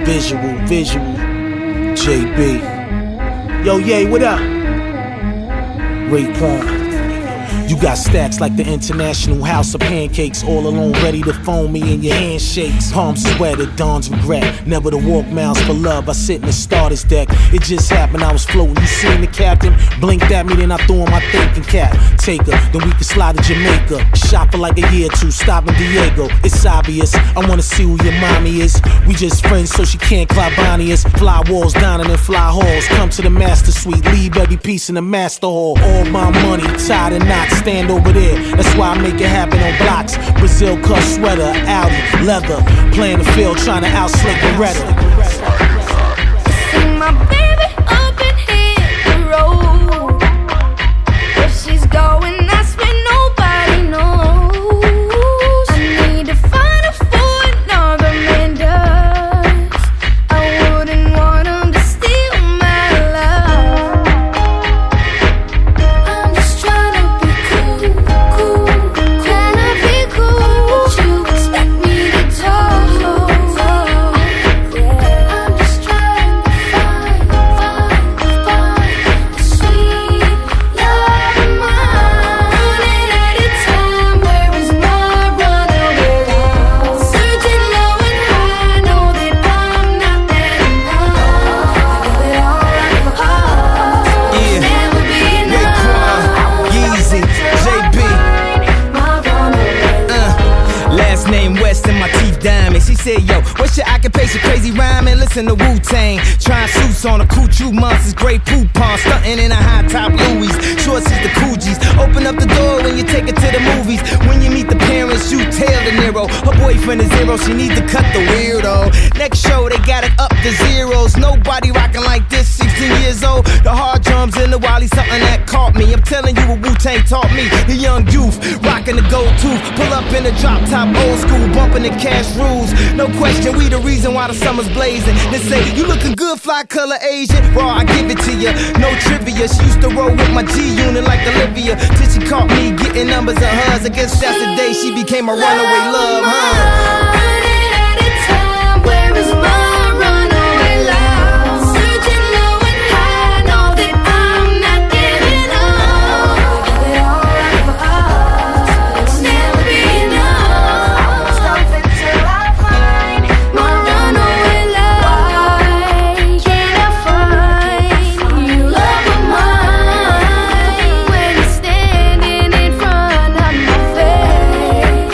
visual. JB. Yo, Ye, what up? Raekwon. You got stacks like the International House of Pancakes, all alone ready to phone me in your handshakes. Palms sweat at dawn's regret, never to walk miles for love. I sit in the starter's deck. It just happened, I was floating. You seen the captain? Blinked at me, then I threw in my thinking cap. Take her, then we can slide to Jamaica. Shop for like a year or two, stop in Diego. It's obvious, I wanna see who your mommy is. We just friends, so she can't climb Bonnie us. Fly walls, dining in fly halls. Come to the master suite, leave every piece in the master hall. All my money, tied in knots. Stand over there, that's why I make it happen on blocks. Brazil cut sweater, Audi, leather. Playing the field, trying to outslay Beretta. See my baby up and hit the road. Where she's going, that's where nobody knows. I need to find her for another man does. I wouldn't want him to steal my love. I'm just trying to be cool. Can I be cool? Would you expect me to talk? I'm just trying to find a sweet love of mine. Running out of time, where is my runaway love? Searching low and high, know that I'm not that enough. I give it all up for us, Yeah. never be enough. Raekwon, Yeezy, JB. My runaway love. Last name West and my teeth diamond. She said, yo, what's your occupation? Crazy rhyming, listen to Wu-Tang. Trying suits on a Kuchu monsters, great poupon. Stunting in a high top Louis. Shorts is the Coogis. Open up the door when you take her to the movies. When you meet the parents, you tell De Niro. Her boyfriend is zero, she need to cut the weirdo. Next show, they got it up to zeros. Nobody rocking like this, 16 years old. The hard drums in the Wally, something that caught me. I'm telling you what Wu-Tang taught me. The young youth, rocking the gold tooth. Pull up in the drop top, old school, bumping the cash rules. No question, we the reason why the summer's blazing. They say, you looking good, fly color Asian. Raw, I give it to you, no trivia. She used to roll with my G-Unit like Olivia. Till she caught me getting numbers of hers. I guess that's the day she became a runaway love, huh? Running out of time, where is my runaway love? Searching low and high, know that I'm not giving up. Give it all up for us, never be enough. Stop until I find my runaway love. Can I find you, love of mine? When you're standing in front of my face,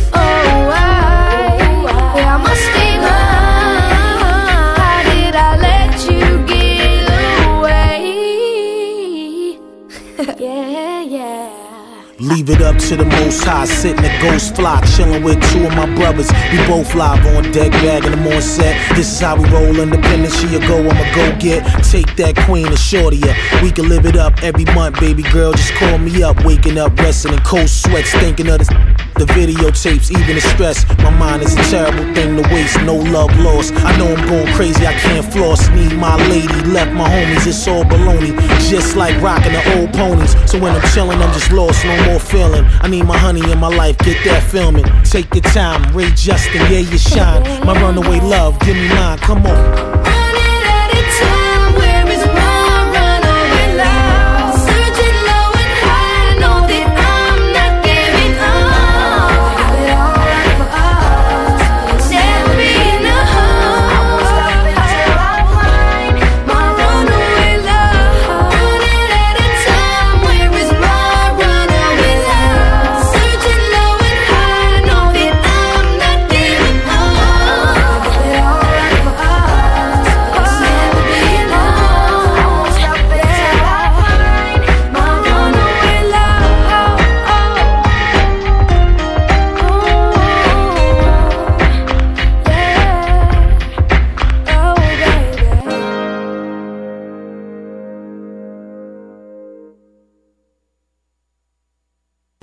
I must be mine. How did I let you get away? Yeah. Leave it up to the most high, sitting a ghost fly, chilling with two of my brothers. We both live on deck, bagging them on set. This is how we roll, independent. She a go, I'ma go get. Take that queen and shorty up. We can live it up every month, baby girl. Just call me up, waking up, resting in cold sweats, thinking of the videotapes, even the stress. My mind is a terrible thing to waste, no love lost. I know I'm going crazy, I can't floss. Need my lady, left my homies, it's all baloney. Just like rocking the old ponies. So when I'm chilling, I'm just lost, no more feeling. I need my honey in my life, get that filming. Take your time, Ray Justin, yeah, you shine. My runaway love, give me mine, come on.